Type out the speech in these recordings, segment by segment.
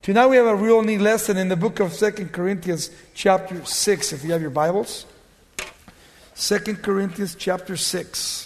Tonight we have a real neat lesson in the book of 2 Corinthians chapter 6, if you have your Bibles. 2 Corinthians chapter 6.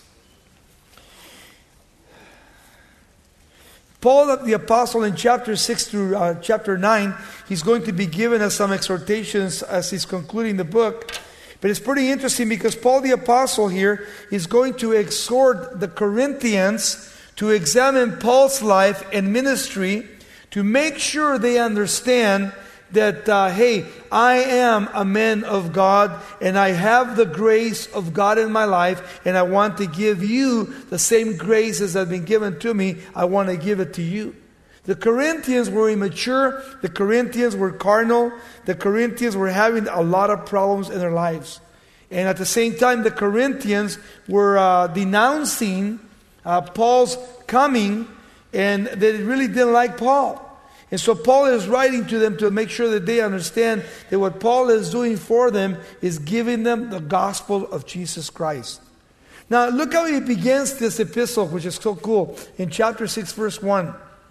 Paul the Apostle in chapter 6 through chapter 9, he's going to be giving us some exhortations as he's concluding the book. But it's pretty interesting because Paul the Apostle here is going to exhort the Corinthians to examine Paul's life and ministry to make sure they understand that, hey, I am a man of God and I have the grace of God in my life, and I want to give you the same graces that have been given to me. I want to give it to you. The Corinthians were immature. The Corinthians were carnal. The Corinthians were having a lot of problems in their lives. And at the same time, the Corinthians were denouncing Paul's coming, and they really didn't like Paul. And so Paul is writing to them to make sure that they understand that what Paul is doing for them is giving them the gospel of Jesus Christ. Now look how he begins this epistle, which is so cool, in chapter 6 verse 1.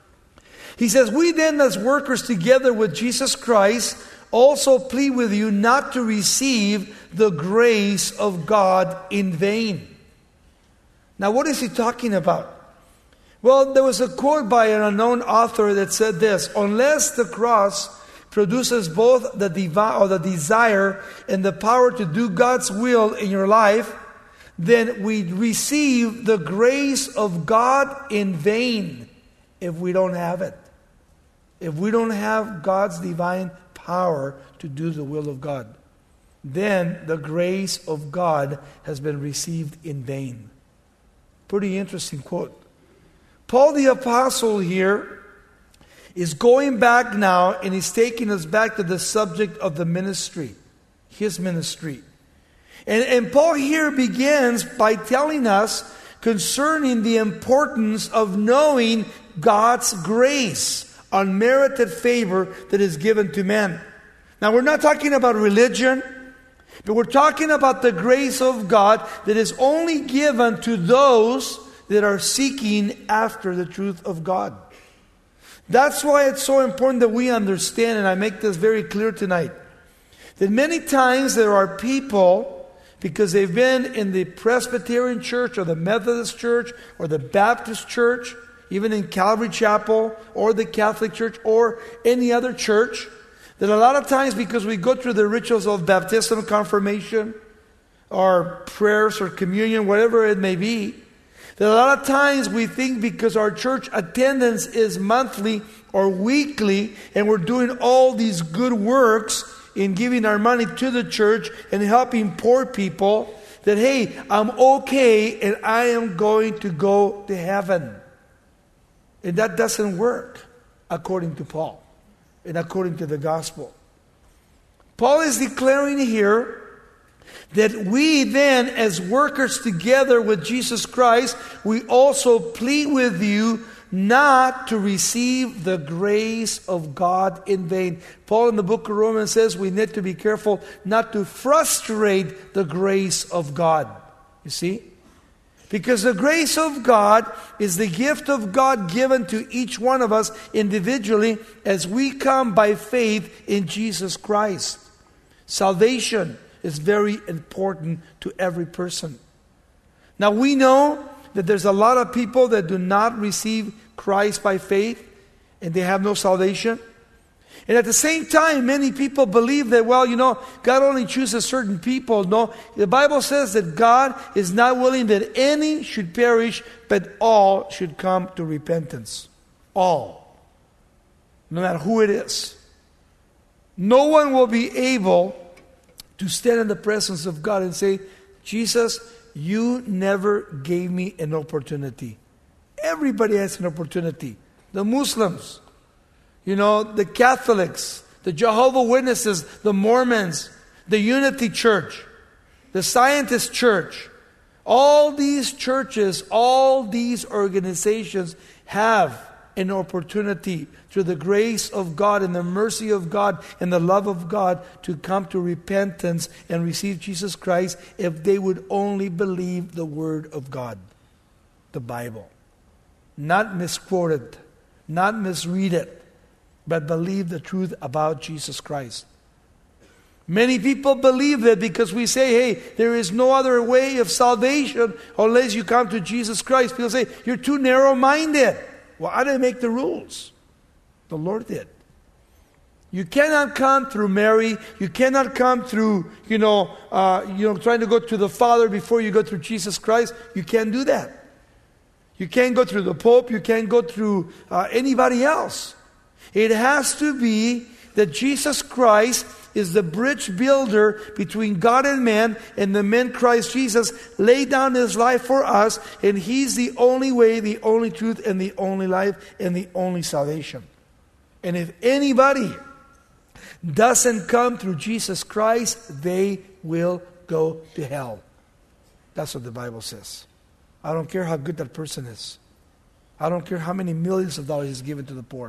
He says, "We then as workers together with Jesus Christ also plead with you not to receive the grace of God in vain." Now what is he talking about? Well, there was a quote by an unknown author that said this: "Unless the cross produces both the desire and the power to do God's will in your life, then we receive the grace of God in vain if we don't have it. If we don't have God's divine power to do the will of God, then the grace of God has been received in vain." Pretty interesting quote. Paul the Apostle here is going back now, and he's taking us back to the subject of the ministry, his ministry. And Paul here begins by telling us concerning the importance of knowing God's grace, unmerited favor that is given to men. Now we're not talking about religion, but we're talking about the grace of God that is only given to those that are seeking after the truth of God. That's why it's so important that we understand, and I make this very clear tonight, that many times there are people, because they've been in the Presbyterian church or the Methodist church or the Baptist church, even in Calvary Chapel or the Catholic Church or any other church, that a lot of times because we go through the rituals of baptism, confirmation, or prayers or communion, whatever it may be, that a lot of times we think because our church attendance is monthly or weekly and we're doing all these good works in giving our money to the church and helping poor people, that hey, I'm okay and I am going to go to heaven. And that doesn't work according to Paul and according to the gospel. Paul is declaring here that we then, as workers together with Jesus Christ, we also plead with you not to receive the grace of God in vain. Paul in the book of Romans says we need to be careful not to frustrate the grace of God. You see? Because the grace of God is the gift of God given to each one of us individually as we come by faith in Jesus Christ. Salvation is very important to every person. Now we know that there's a lot of people that do not receive Christ by faith and they have no salvation. And at the same time, many people believe that, well, God only chooses certain people. No, the Bible says that God is not willing that any should perish, but all should come to repentance. All. No matter who it is. No one will be able to stand in the presence of God and say, Jesus, you never gave me an opportunity. Everybody has an opportunity. The Muslims, the Catholics, the Jehovah's Witnesses, the Mormons, the Unity Church, the Scientist Church. All these churches, all these organizations have an opportunity through the grace of God and the mercy of God and the love of God to come to repentance and receive Jesus Christ if they would only believe the Word of God, the Bible. Not misquote it, not misread it, but believe the truth about Jesus Christ. Many people believe that because we say, hey, there is no other way of salvation unless you come to Jesus Christ. People say, you're too narrow-minded. Well, I didn't make the rules. The Lord did. You cannot come through Mary. You cannot come through, trying to go to the Father before you go through Jesus Christ. You can't do that. You can't go through the Pope. You can't go through anybody else. It has to be that Jesus Christ is the bridge builder between God and man, and the man Christ Jesus laid down his life for us, and he's the only way, the only truth, and the only life, and the only salvation. And if anybody doesn't come through Jesus Christ, they will go to hell. That's what the Bible says. I don't care how good that person is. I don't care how many millions of dollars he's given to the poor.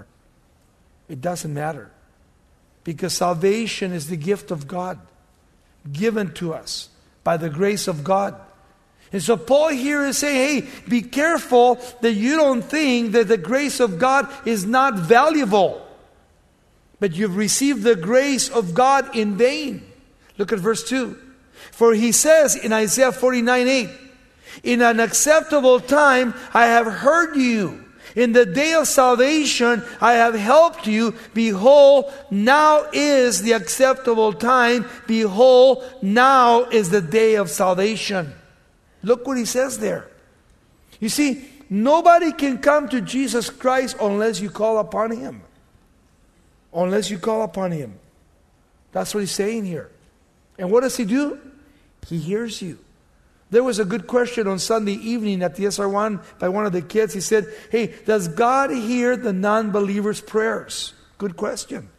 It doesn't matter. Because salvation is the gift of God, given to us by the grace of God. And so Paul here is saying, hey, be careful that you don't think that the grace of God is not valuable. But you've received the grace of God in vain. Look at verse 2. For he says in Isaiah 49:8, in an acceptable time I have heard you. In the day of salvation, I have helped you. Behold, now is the acceptable time. Behold, now is the day of salvation. Look what he says there. You see, nobody can come to Jesus Christ unless you call upon him. Unless you call upon him. That's what he's saying here. And what does he do? He hears you. There was a good question on Sunday evening at the SR1 by one of the kids. He said, hey, does God hear the non-believer's prayers? Good question.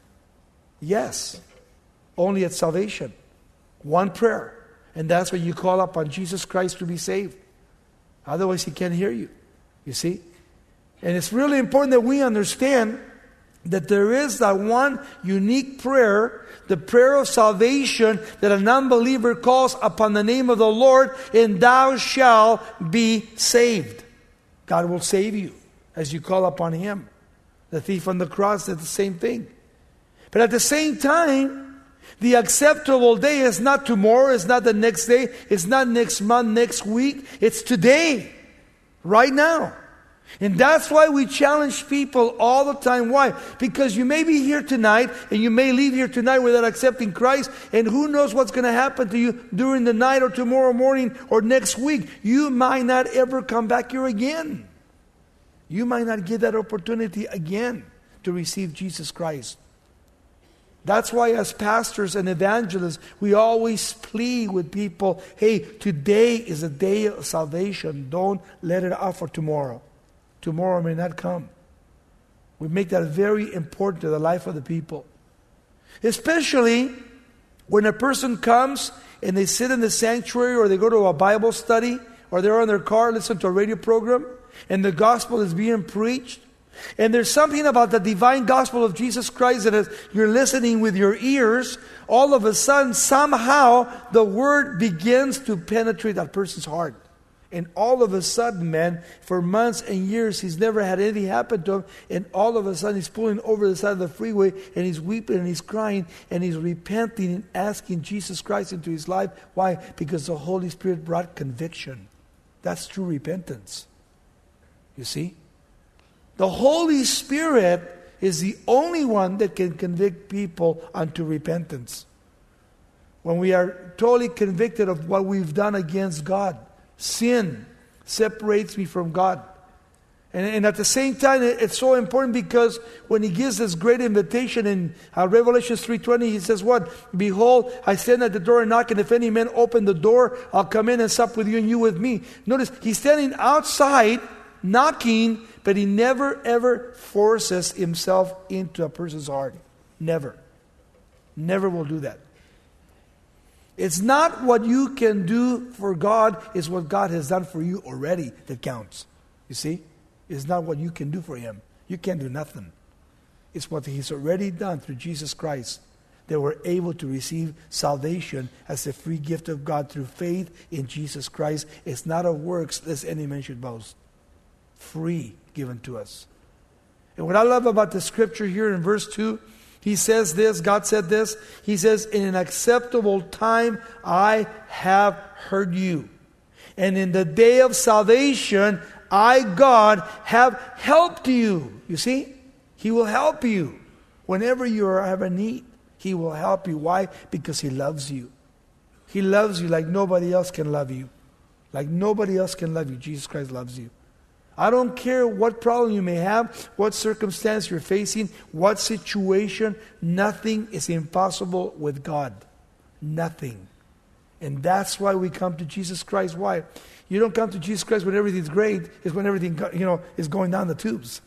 Yes. Only at salvation. One prayer. And that's when you call upon Jesus Christ to be saved. Otherwise, he can't hear you. You see? And it's really important that we understand that there is that one unique prayer, the prayer of salvation, that a non-believer calls upon the name of the Lord, and thou shalt be saved. God will save you as you call upon him. The thief on the cross did the same thing. But at the same time, the acceptable day is not tomorrow, it's not the next day, it's not next month, next week, it's today, right now. And that's why we challenge people all the time. Why? Because you may be here tonight and you may leave here tonight without accepting Christ, and who knows what's going to happen to you during the night or tomorrow morning or next week. You might not ever come back here again. You might not get that opportunity again to receive Jesus Christ. That's why as pastors and evangelists, we always plead with people, hey, today is a day of salvation. Don't let it off for tomorrow. Tomorrow may not come. We make that very important to the life of the people. Especially when a person comes and they sit in the sanctuary or they go to a Bible study or they're on their car, listen to a radio program, and the gospel is being preached. And there's something about the divine gospel of Jesus Christ that as you're listening with your ears, all of a sudden, somehow, the word begins to penetrate that person's heart. And all of a sudden, man, for months and years, he's never had anything happen to him. And all of a sudden, he's pulling over the side of the freeway, and he's weeping, and he's crying, and he's repenting and asking Jesus Christ into his life. Why? Because the Holy Spirit brought conviction. That's true repentance. You see? The Holy Spirit is the only one that can convict people unto repentance. When we are totally convicted of what we've done against God, sin separates me from God. And at the same time, it's so important because when he gives this great invitation in Revelation 3:20, he says what? Behold, I stand at the door and knock, and if any man open the door, I'll come in and sup with you and you with me. Notice, he's standing outside, knocking, but he never ever forces himself into a person's heart. Never. Never will do that. It's not what you can do for God, it's what God has done for you already that counts. You see? It's not what you can do for him. You can't do nothing. It's what he's already done through Jesus Christ. They were able to receive salvation as a free gift of God through faith in Jesus Christ. It's not of works, lest any man should boast. Free given to us. And what I love about the scripture here in verse 2, he says this, God said this, he says, in an acceptable time I have heard you. And in the day of salvation, I, God, have helped you. You see? He will help you. Whenever you have a need, He will help you. Why? Because He loves you. He loves you like nobody else can love you. Like nobody else can love you. Jesus Christ loves you. I don't care what problem you may have, what circumstance you're facing, what situation, nothing is impossible with God. Nothing. And that's why we come to Jesus Christ. Why? You don't come to Jesus Christ when everything's great. It's when everything, is going down the tubes.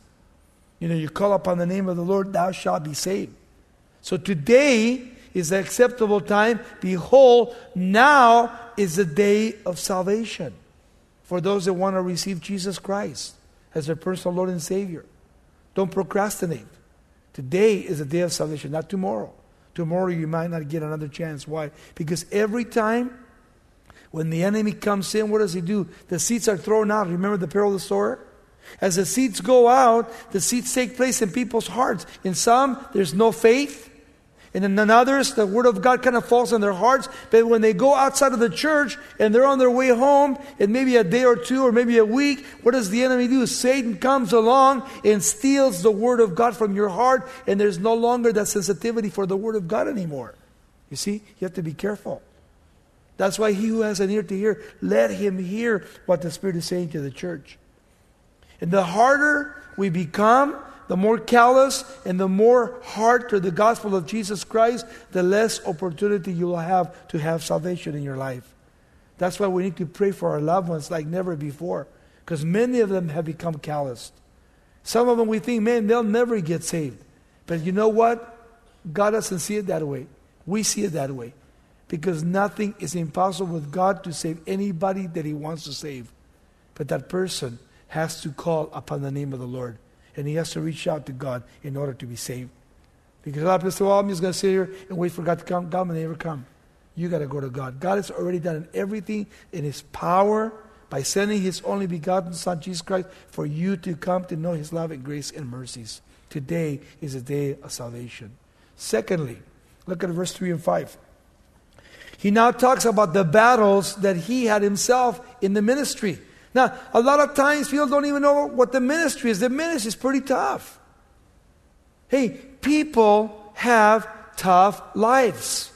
You call upon the name of the Lord, thou shalt be saved. So today is the acceptable time. Behold, now is the day of salvation for those that want to receive Jesus Christ as their personal Lord and Savior. Don't procrastinate. Today is the day of salvation, not tomorrow. Tomorrow you might not get another chance. Why? Because every time when the enemy comes in, what does he do? The seeds are thrown out. Remember the parable of the sower? As the seeds go out, the seeds take place in people's hearts. In some, there's no faith. And in others, the Word of God kind of falls in their hearts. But when they go outside of the church and they're on their way home, and maybe a day or two or maybe a week, what does the enemy do? Satan comes along and steals the Word of God from your heart, and there's no longer that sensitivity for the Word of God anymore. You see, you have to be careful. That's why he who has an ear to hear, let him hear what the Spirit is saying to the church. And the harder we become, the more callous and the more hard to the gospel of Jesus Christ, the less opportunity you will have to have salvation in your life. That's why we need to pray for our loved ones like never before. Because many of them have become calloused. Some of them we think, man, they'll never get saved. But you know what? God doesn't see it that way. We see it that way. Because nothing is impossible with God to save anybody that He wants to save. But that person has to call upon the name of the Lord. And he has to reach out to God in order to be saved. Because a lot of people say, well, I'm just going to sit here and wait for God to come. God may never come. You got to go to God. God has already done everything in His power by sending His only begotten Son, Jesus Christ, for you to come to know His love and grace and mercies. Today is a day of salvation. Secondly, look at verse 3 and 5. He now talks about the battles that he had himself in the ministry. Now, a lot of times people don't even know what the ministry is. The ministry is pretty tough. Hey, people have tough lives.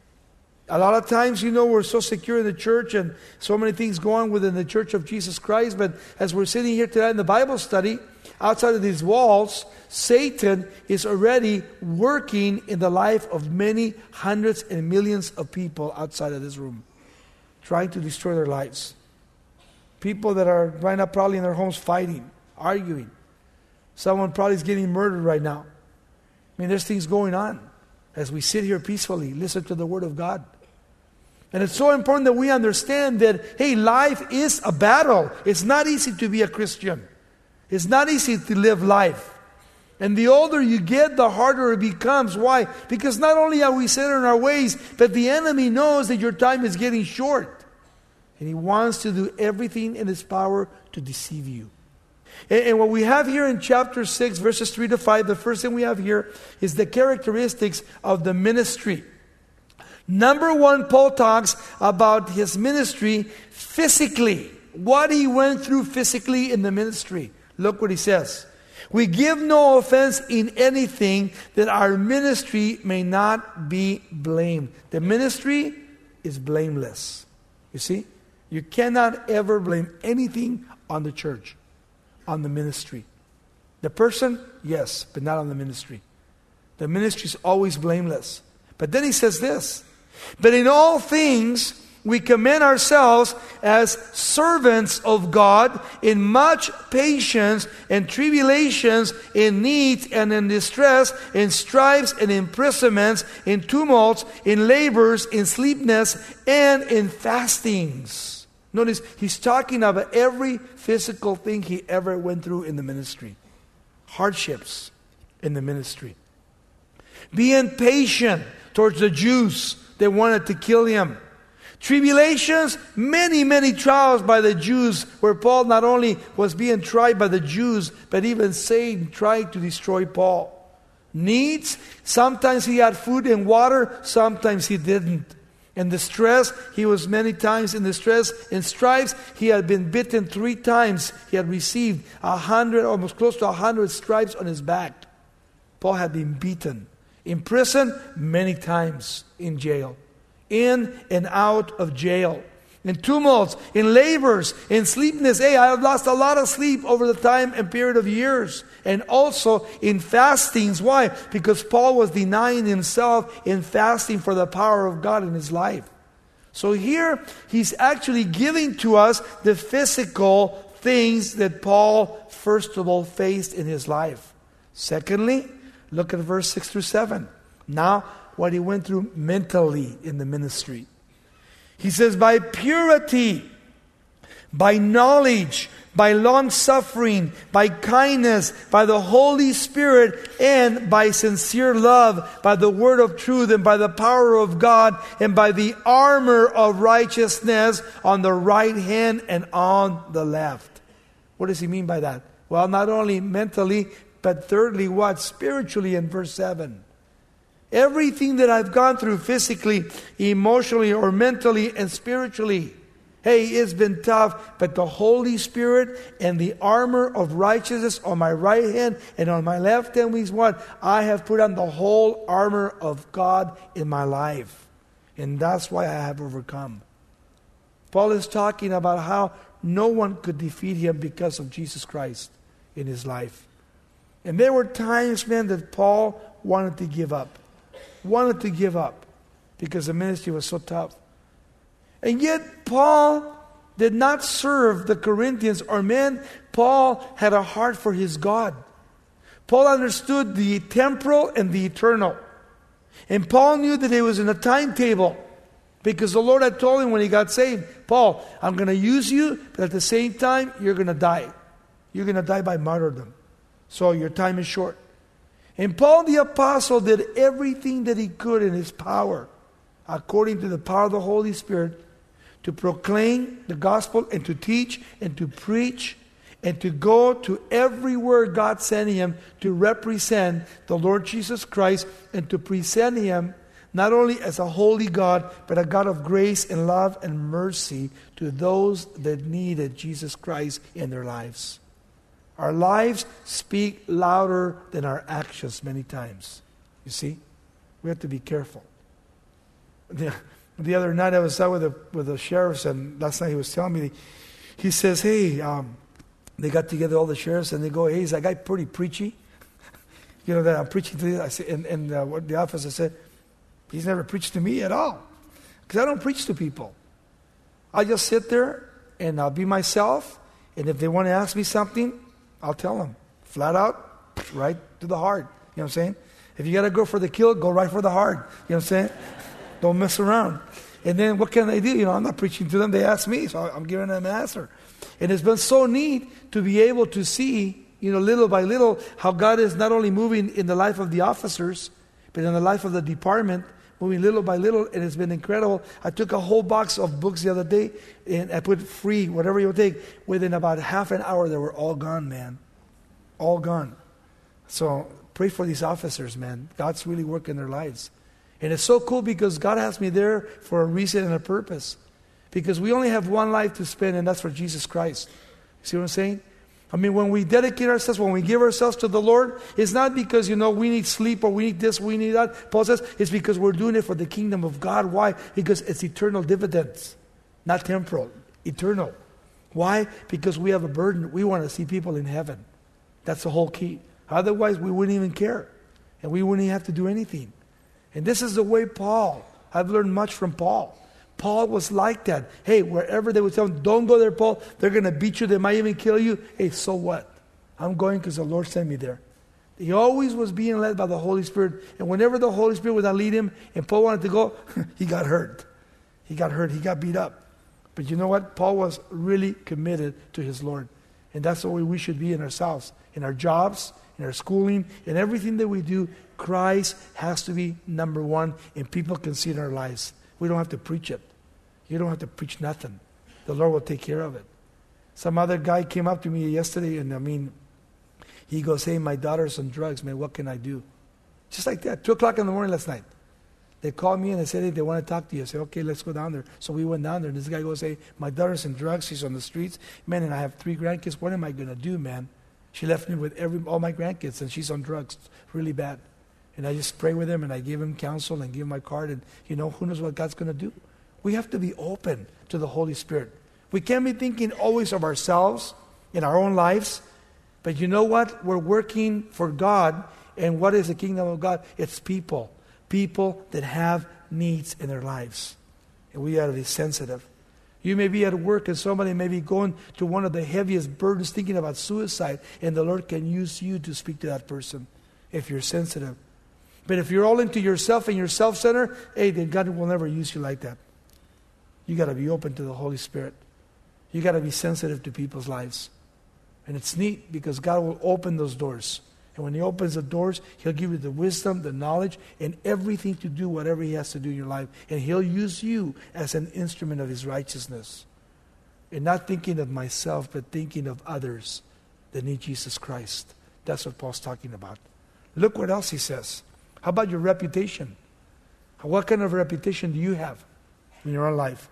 A lot of times, we're so secure in the church and so many things go on within the church of Jesus Christ. But as we're sitting here today in the Bible study, outside of these walls, Satan is already working in the life of many hundreds and millions of people outside of this room, trying to destroy their lives. People that are right now probably in their homes fighting, arguing. Someone probably is getting murdered right now. There's things going on as we sit here peacefully, listen to the Word of God. And it's so important that we understand that, hey, life is a battle. It's not easy to be a Christian. It's not easy to live life. And the older you get, the harder it becomes. Why? Because not only are we set in our ways, but the enemy knows that your time is getting short. And he wants to do everything in his power to deceive you. And what we have here in chapter 6, verses 3 to 5, the first thing we have here is the characteristics of the ministry. Number one, Paul talks about his ministry physically. What he went through physically in the ministry. Look what he says. We give no offense in anything, that our ministry may not be blamed. The ministry is blameless. You see? You cannot ever blame anything on the church, on the ministry. The person, yes, but not on the ministry. The ministry is always blameless. But then he says this, but in all things we commend ourselves as servants of God in much patience and tribulations, in need and in distress, in stripes and imprisonments, in tumults, in labors, in sleepiness, and in fastings. Notice, he's talking about every physical thing he ever went through in the ministry. Hardships in the ministry. Being patient towards the Jews that wanted to kill him. Tribulations, many, many trials by the Jews, where Paul not only was being tried by the Jews, but even Satan tried to destroy Paul. Needs, sometimes he had food and water, sometimes he didn't. And distress, he was many times in distress. In stripes, he had been bitten 3 times. He had received 100, almost close to 100 stripes on his back. Paul had been beaten. In prison, many times. In jail. In and out of jail. In tumults, in labors, in sleepiness. Hey, I have lost a lot of sleep over the time and period of years. And also in fastings. Why? Because Paul was denying himself in fasting for the power of God in his life. So here, he's actually giving to us the physical things that Paul, first of all, faced in his life. Secondly, look at verse 6 through 7. Now, what he went through mentally in the ministry. He says, by purity, by knowledge, by long-suffering, by kindness, by the Holy Spirit, and by sincere love, by the word of truth, and by the power of God, and by the armor of righteousness on the right hand and on the left. What does he mean by that? Well, not only mentally, but thirdly, what? Spiritually in verse 7. Everything that I've gone through physically, emotionally, or mentally and spiritually. Hey, it's been tough, but the Holy Spirit and the armor of righteousness on my right hand and on my left hand means what? I have put on the whole armor of God in my life. And that's why I have overcome. Paul is talking about how no one could defeat him because of Jesus Christ in his life. And there were times, man, that Paul wanted to give up. Wanted to give up because the ministry was so tough. And yet Paul did not serve the Corinthians or men. Paul had a heart for his God. Paul understood the temporal and the eternal. And Paul knew that he was in a timetable because the Lord had told him when he got saved, Paul, I'm going to use you, but at the same time, you're going to die. You're going to die by martyrdom. So your time is short. And Paul the Apostle did everything that he could in his power, according to the power of the Holy Spirit, to proclaim the gospel and to teach and to preach and to go to everywhere God sent him to represent the Lord Jesus Christ and to present him not only as a holy God, but a God of grace and love and mercy to those that needed Jesus Christ in their lives. Our lives speak louder than our actions many times. You see? We have to be careful. The other night I was out with the sheriffs, and last night he was telling me, he says, hey, they got together all the sheriffs, and they go, hey, is that guy pretty preachy? You know, that I'm preaching to you. I said, and the officer said, he's never preached to me at all. Because I don't preach to people. I just sit there, and I'll be myself, and if they want to ask me something, I'll tell them, flat out, right to the heart. You know what I'm saying? If you got to go for the kill, go right for the heart. You know what I'm saying? Don't mess around. And then what can they do? You know, I'm not preaching to them. They ask me, so I'm giving them an answer. And it's been so neat to be able to see, you know, little by little, how God is not only moving in the life of the officers, but in the life of the department, moving little by little, and it's been incredible. I took a whole box of books the other day, and I put free, whatever you take. Within about half an hour, they were all gone, man. All gone. So pray for these officers, man. God's really working their lives. And it's so cool because God has me there for a reason and a purpose. Because we only have one life to spend, and that's for Jesus Christ. See what I'm saying? I mean, when we dedicate ourselves, when we give ourselves to the Lord, it's not because, you know, we need sleep or we need this, we need that. Paul says it's because we're doing it for the kingdom of God. Why? Because it's eternal dividends, not temporal, eternal. Why? Because we have a burden. We want to see people in heaven. That's the whole key. Otherwise, we wouldn't even care. And we wouldn't even have to do anything. And this is the way Paul, I've learned much from Paul. Paul was like that. Hey, wherever they would tell him, don't go there, Paul. They're going to beat you. They might even kill you. Hey, so what? I'm going because the Lord sent me there. He always was being led by the Holy Spirit. And whenever the Holy Spirit would not lead him and Paul wanted to go, he got hurt. He got hurt. He got beat up. But you know what? Paul was really committed to his Lord. And that's the way we should be in ourselves. In our jobs, in our schooling, in everything that we do, Christ has to be number one, and people can see it in our lives. We don't have to preach it. You don't have to preach nothing. The Lord will take care of it. Some other guy came up to me yesterday, and he goes, hey, my daughter's on drugs, man, what can I do? Just like that, 2 o'clock in the morning last night. They called me and they said, hey, they want to talk to you. I said, okay, let's go down there. So we went down there, and this guy goes, hey, my daughter's in drugs, she's on the streets. Man, and I have 3 grandkids. What am I going to do, man? She left me with all my grandkids, and she's on drugs really bad. And I just pray with him, and I give him counsel and give him my card, and who knows what God's going to do. We have to be open to the Holy Spirit. We can't be thinking always of ourselves in our own lives. But you know what? We're working for God. And what is the kingdom of God? It's people. People that have needs in their lives. And we got to be sensitive. You may be at work and somebody may be going to one of the heaviest burdens, thinking about suicide. And the Lord can use you to speak to that person if you're sensitive. But if you're all into yourself and you're self-centered, hey, then God will never use you like that. You got to be open to the Holy Spirit. You got to be sensitive to people's lives. And it's neat because God will open those doors. And when He opens the doors, He'll give you the wisdom, the knowledge, and everything to do whatever He has to do in your life. And He'll use you as an instrument of His righteousness. And not thinking of myself, but thinking of others that need Jesus Christ. That's what Paul's talking about. Look what else he says. How about your reputation? What kind of reputation do you have in your own life?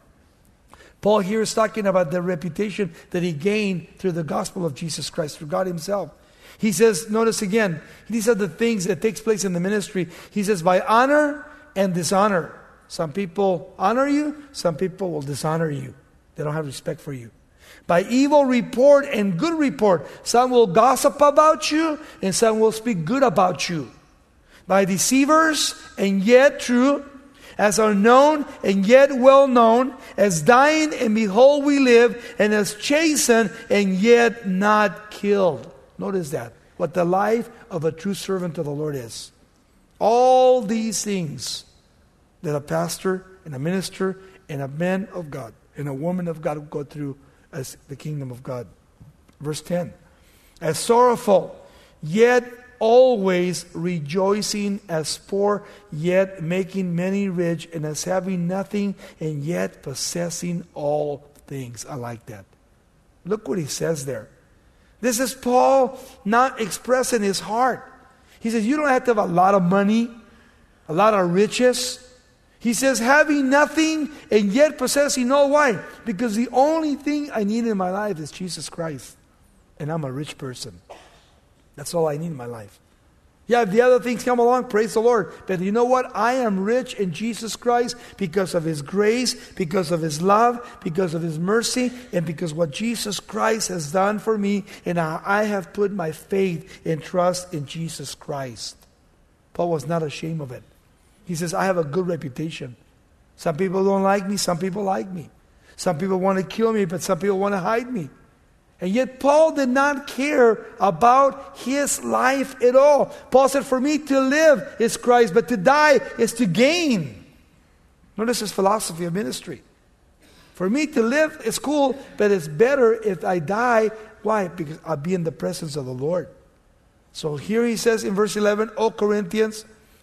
Paul here is talking about the reputation that he gained through the gospel of Jesus Christ, through God Himself. He says, notice again, these are the things that takes place in the ministry. He says, by honor and dishonor. Some people honor you, some people will dishonor you. They don't have respect for you. By evil report and good report. Some will gossip about you, and some will speak good about you. By deceivers and yet true, as are known and yet well known, as dying and behold we live, and as chastened and yet not killed. Notice that, what the life of a true servant of the Lord is. All these things that a pastor and a minister and a man of God and a woman of God go through as the kingdom of God. Verse 10. As sorrowful, yet always rejoicing, as poor, yet making many rich, and as having nothing, and yet possessing all things. I like that. Look what he says there. This is Paul not expressing his heart. He says, you don't have to have a lot of money, a lot of riches. He says, having nothing and yet possessing all. Why? Because the only thing I need in my life is Jesus Christ. And I'm a rich person. That's all I need in my life. Yeah, if the other things come along, praise the Lord. But you know what? I am rich in Jesus Christ because of His grace, because of His love, because of His mercy, and because what Jesus Christ has done for me. And I have put my faith and trust in Jesus Christ. Paul was not ashamed of it. He says, I have a good reputation. Some people don't like me, some people like me. Some people want to kill me, but some people want to hide me. And yet Paul did not care about his life at all. Paul said, for me to live is Christ, but to die is to gain. Notice his philosophy of ministry. For me to live is cool, but it's better if I die. Why? Because I'll be in the presence of the Lord. So here he says in verse 11, O Corinthians,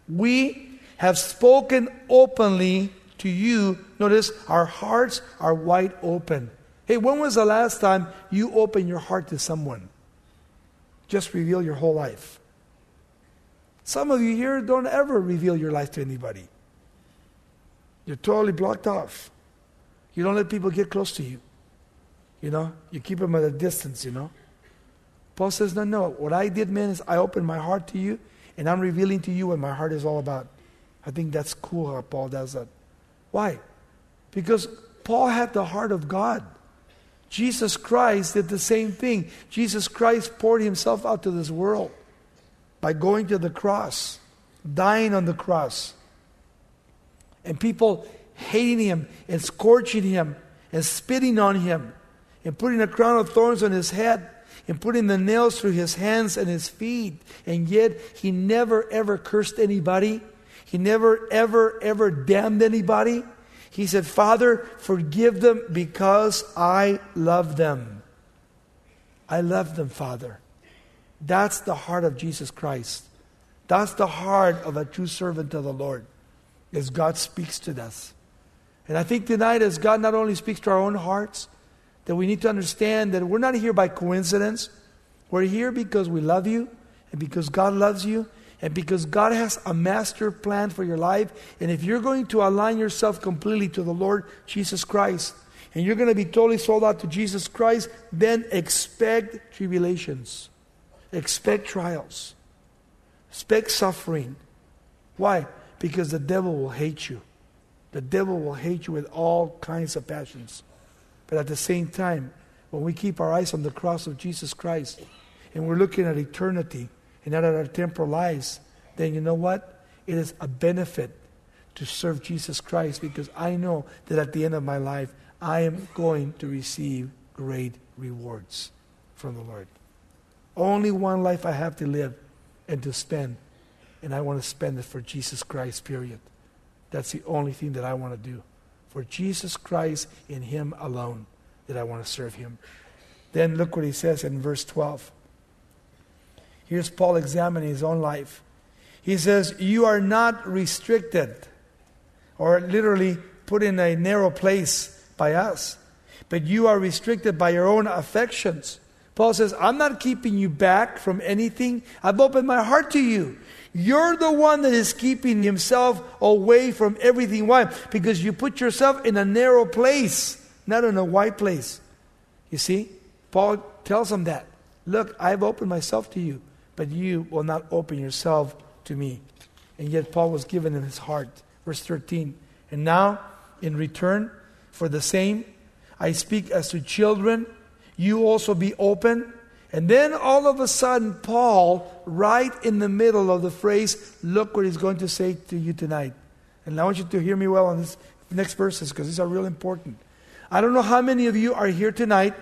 we have spoken openly to you. Notice our hearts are wide open. Hey, when was the last time you opened your heart to someone? Just reveal your whole life. Some of you here don't ever reveal your life to anybody. You're totally blocked off. You don't let people get close to you. You keep them at a distance, Paul says, no. What I did, man, is I opened my heart to you, and I'm revealing to you what my heart is all about. I think that's cool how Paul does that. Why? Because Paul had the heart of God. Jesus Christ did the same thing. Jesus Christ poured Himself out to this world by going to the cross, dying on the cross. And people hating Him and scorching Him and spitting on Him and putting a crown of thorns on His head and putting the nails through His hands and His feet. And yet He never ever cursed anybody. He never ever damned anybody. He said, Father, forgive them because I love them. I love them, Father. That's the heart of Jesus Christ. That's the heart of a true servant of the Lord, as God speaks to us. And I think tonight, as God not only speaks to our own hearts, that we need to understand that we're not here by coincidence. We're here because we love you, and because God loves you, and because God has a master plan for your life. And if you're going to align yourself completely to the Lord Jesus Christ, and you're going to be totally sold out to Jesus Christ, then expect tribulations. Expect trials. Expect suffering. Why? Because the devil will hate you. The devil will hate you with all kinds of passions. But at the same time, when we keep our eyes on the cross of Jesus Christ, and we're looking at eternity and not at our temporal lives, then you know what? It is a benefit to serve Jesus Christ, because I know that at the end of my life, I am going to receive great rewards from the Lord. Only one life I have to live and to spend, and I want to spend it for Jesus Christ, period. That's the only thing that I want to do. For Jesus Christ, in Him alone, that I want to serve Him. Then look what he says in verse 12. Here's Paul examining his own life. He says, you are not restricted, or literally put in a narrow place by us, but you are restricted by your own affections. Paul says, I'm not keeping you back from anything. I've opened my heart to you. You're the one that is keeping himself away from everything. Why? Because you put yourself in a narrow place, not in a wide place. You see? Paul tells him that. Look, I've opened myself to you, but you will not open yourself to me. And yet Paul was given in his heart. Verse 13. And now, in return, for the same, I speak as to children, you also be open. And then all of a sudden, Paul, right in the middle of the phrase, look what he's going to say to you tonight. And I want you to hear me well on these next verses, because these are real important. I don't know how many of you are here tonight,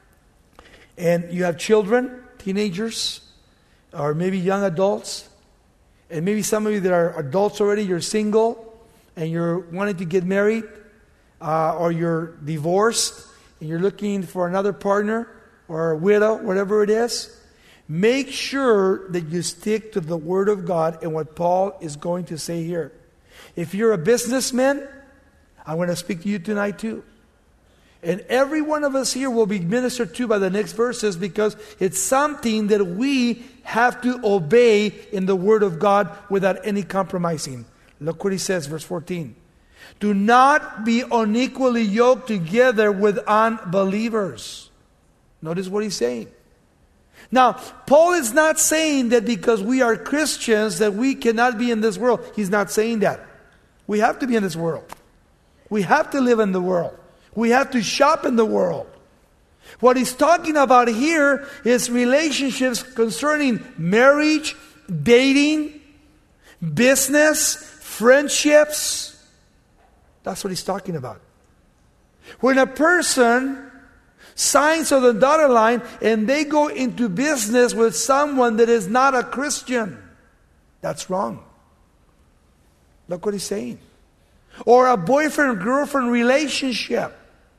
and you have children, teenagers, or maybe young adults. And maybe some of you that are adults already, you're single, and you're wanting to get married, or you're divorced, and you're looking for another partner, or a widow, whatever it is. Make sure that you stick to the Word of God and what Paul is going to say here. If you're a businessman, I'm going to speak to you tonight too. And every one of us here will be ministered to by the next verses, because it's something that we have to obey in the Word of God without any compromising. Look what he says, verse 14. Do not be unequally yoked together with unbelievers. Notice what he's saying. Now, Paul is not saying that because we are Christians that we cannot be in this world. He's not saying that. We have to be in this world. We have to live in the world. We have to shop in the world. What he's talking about here is relationships concerning marriage, dating, business, friendships. That's what he's talking about. When a person signs on the dotted line and they go into business with someone that is not a Christian, that's wrong. Look what he's saying. Or a boyfriend-girlfriend relationship.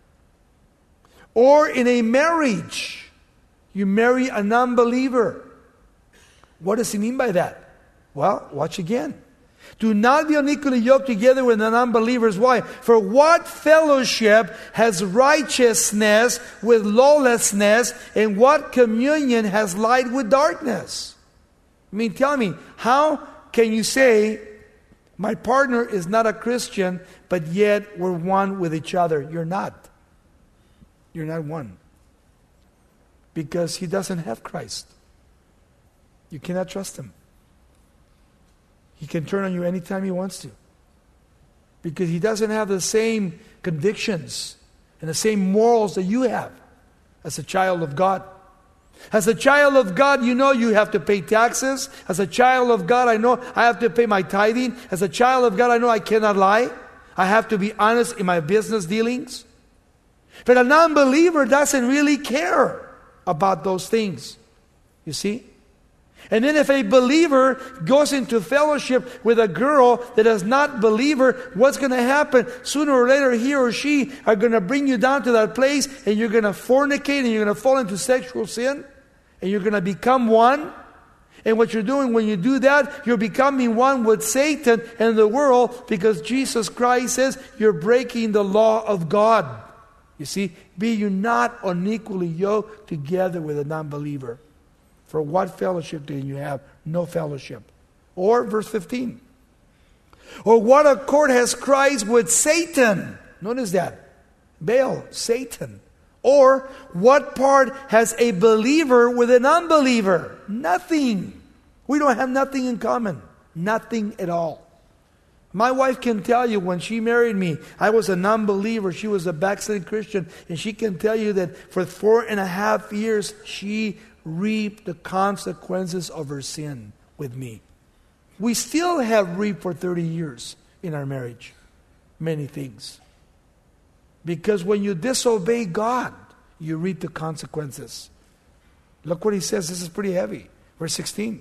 Or in a marriage, you marry a non-believer. What does he mean by that? Well, watch again. Do not be unequally yoked together with the unbelievers. Why? For what fellowship has righteousness with lawlessness, and what communion has light with darkness? I mean, tell me, how can you say, my partner is not a Christian, but yet we're one with each other? You're not. You're not one. Because he doesn't have Christ. You cannot trust him. He can turn on you anytime he wants to. Because he doesn't have the same convictions and the same morals that you have as a child of God. As a child of God, you know you have to pay taxes. As a child of God, I know I have to pay my tithing. As a child of God, I know I cannot lie. I have to be honest in my business dealings. But a non-believer doesn't really care about those things. You see? And then if a believer goes into fellowship with a girl that is not believer, what's going to happen? Sooner or later, he or she are going to bring you down to that place, and you're going to fornicate, and you're going to fall into sexual sin, and you're going to become one. And what you're doing when you do that, you're becoming one with Satan and the world, because Jesus Christ says you're breaking the law of God. You see, be you not unequally yoked together with a non-believer. For what fellowship do you have? No fellowship. Or verse 15. Or what accord has Christ with Satan? Notice that. Baal, Satan. Or what part has a believer with an unbeliever? Nothing. We don't have nothing in common. Nothing at all. My wife can tell you when she married me, I was a non-believer. She was a backsliding Christian. And she can tell you that for 4.5 years, she reaped the consequences of her sin with me. We still have reaped for 30 years in our marriage many things. Because when you disobey God, you reap the consequences. Look what he says. This is pretty heavy. Verse 16.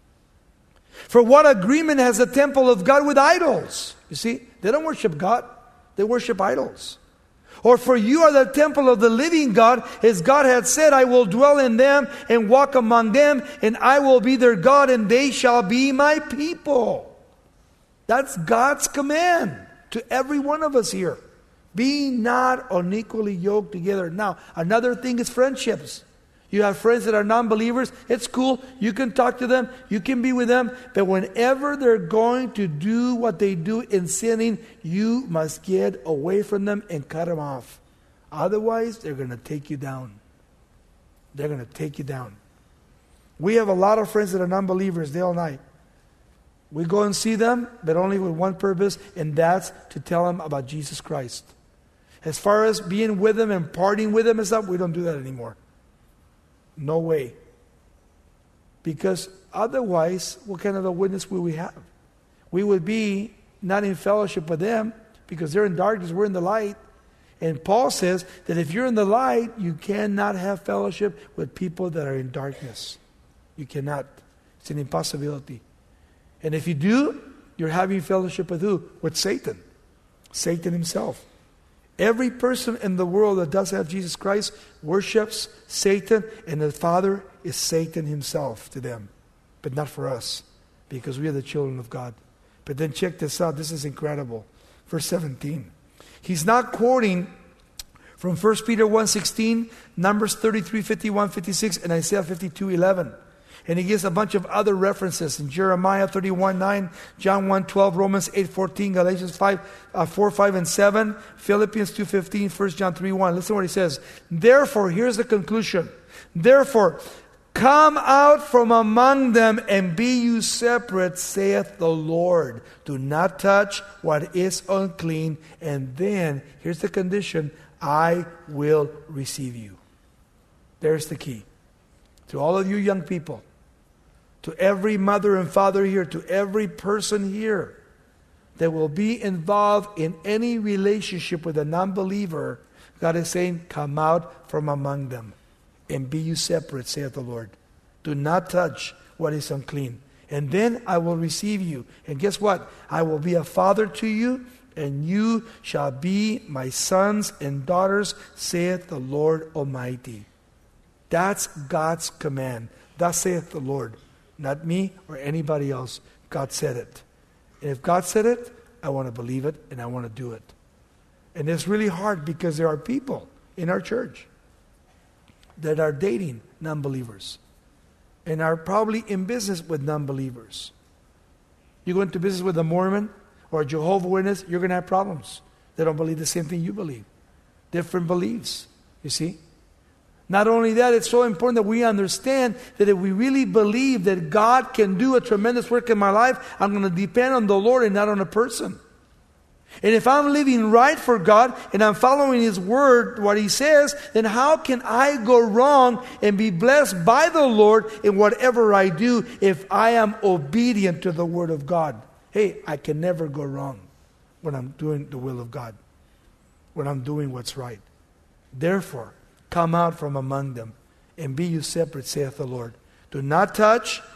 For what agreement has the temple of God with idols? You see, they don't worship God. They worship idols. Or for you are the temple of the living God, as God had said, I will dwell in them and walk among them, and I will be their God, and they shall be my people. That's God's command to every one of us here. Be not unequally yoked together. Now, another thing is friendships. You have friends that are non-believers. It's cool. You can talk to them. You can be with them. But whenever they're going to do what they do in sinning, you must get away from them and cut them off. Otherwise, they're going to take you down. They're going to take you down. We have a lot of friends that are non-believers day and night. We go and see them, but only with one purpose, and that's to tell them about Jesus Christ. As far as being with them and partying with them and stuff, we don't do that anymore. No way. Because otherwise, what kind of a witness will we have? We would be not in fellowship with them because they're in darkness, we're in the light. And Paul says that if you're in the light, you cannot have fellowship with people that are in darkness. You cannot. It's an impossibility. And if you do, you're having fellowship with who? With Satan. Satan himself. Every person in the world that does have Jesus Christ worships Satan, and the Father is Satan himself to them. But not for us, because we are the children of God. But then check this out. This is incredible. Verse 17. He's not quoting from 1 Peter 1:16, Numbers 33, 51, 56, and Isaiah 52, 11. And he gives a bunch of other references in Jeremiah 31:9, John 1:12, Romans 8:14, Galatians 4, 5, and 7, Philippians 2:15, 1 John 3:1. Listen to what he says. Therefore, here's the conclusion. Therefore, come out from among them and be you separate, saith the Lord. Do not touch what is unclean. And then, here's the condition, I will receive you. There's the key. To all of you young people, to every mother and father here, to every person here that will be involved in any relationship with a non-believer, God is saying, come out from among them and be you separate, saith the Lord. Do not touch what is unclean. And then I will receive you. And guess what? I will be a father to you, and you shall be my sons and daughters, saith the Lord Almighty. That's God's command. Thus saith the Lord. Not me or anybody else. God said it. And if God said it, I want to believe it and I want to do it. And it's really hard because there are people in our church that are dating non-believers and are probably in business with non-believers. You go into business with a Mormon or a Jehovah's Witness, you're going to have problems. They don't believe the same thing you believe. Different beliefs, you see. Not only that, it's so important that we understand that if we really believe that God can do a tremendous work in my life, I'm going to depend on the Lord and not on a person. And if I'm living right for God and I'm following His Word, what He says, then how can I go wrong and be blessed by the Lord in whatever I do if I am obedient to the Word of God? Hey, I can never go wrong when I'm doing the will of God, when I'm doing what's right. Therefore, come out from among them and be you separate, saith the Lord. Do not touch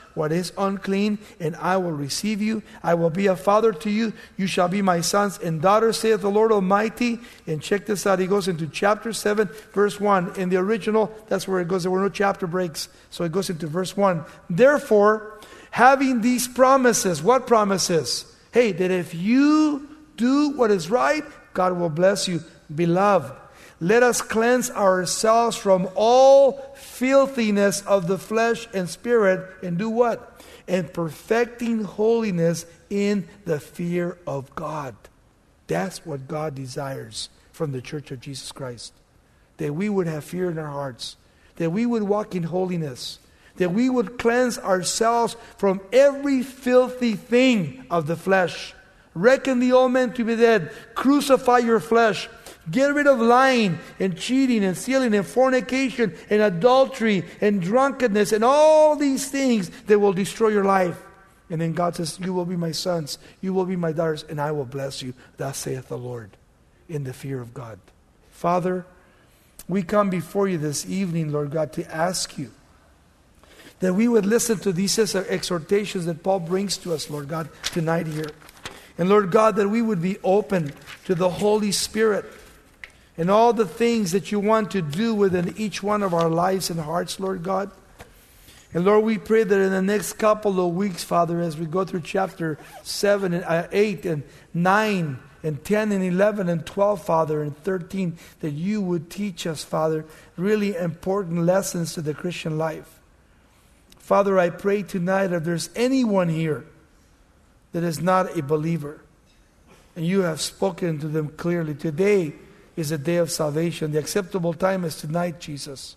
what is unclean, and I will receive you. I will be a father to you. You shall be my sons and daughters, saith the Lord Almighty. And check this out. He goes into chapter 7, verse 1. In the original, that's where it goes. There were no chapter breaks. So it goes into verse 1. Therefore, having these promises, what promises? Hey, that if you do what is right, God will bless you. Beloved, let us cleanse ourselves from all filthiness of the flesh and spirit, and do what? And perfecting holiness in the fear of God. That's what God desires from the church of Jesus Christ. That we would have fear in our hearts. That we would walk in holiness. That we would cleanse ourselves from every filthy thing of the flesh. Reckon the old man to be dead. Crucify your flesh. Get rid of lying and cheating and stealing and fornication and adultery and drunkenness and all these things that will destroy your life. And then God says, you will be my sons, you will be my daughters, and I will bless you. Thus saith the Lord, in the fear of God. Father, we come before you this evening, Lord God, to ask you that we would listen to these exhortations that Paul brings to us, Lord God, tonight here. And Lord God, that we would be open to the Holy Spirit and all the things that you want to do within each one of our lives and hearts, Lord God. And Lord, we pray that in the next couple of weeks, Father, as we go through chapter 7 and 8 and 9 and 10 and 11 and 12, Father, and 13, that you would teach us, Father, really important lessons to the Christian life. Father, I pray tonight if there's anyone here that is not a believer, and you have spoken to them clearly, today is a day of salvation. The acceptable time is tonight, Jesus.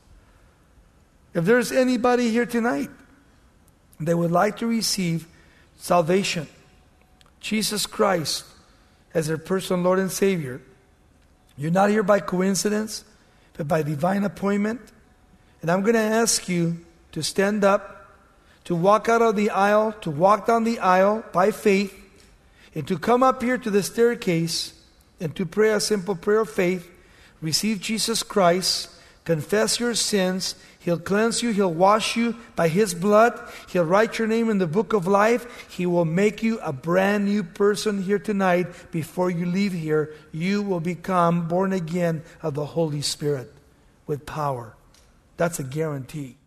If there's anybody here tonight that would like to receive salvation, Jesus Christ as their personal Lord and Savior, you're not here by coincidence, but by divine appointment. And I'm going to ask you to stand up, to walk out of the aisle, to walk down the aisle by faith, and to come up here to the staircase and to pray a simple prayer of faith. Receive Jesus Christ, confess your sins. He'll cleanse you, He'll wash you by His blood. He'll write your name in the book of life. He will make you a brand new person here tonight. Before you leave here, you will become born again of the Holy Spirit with power. That's a guarantee.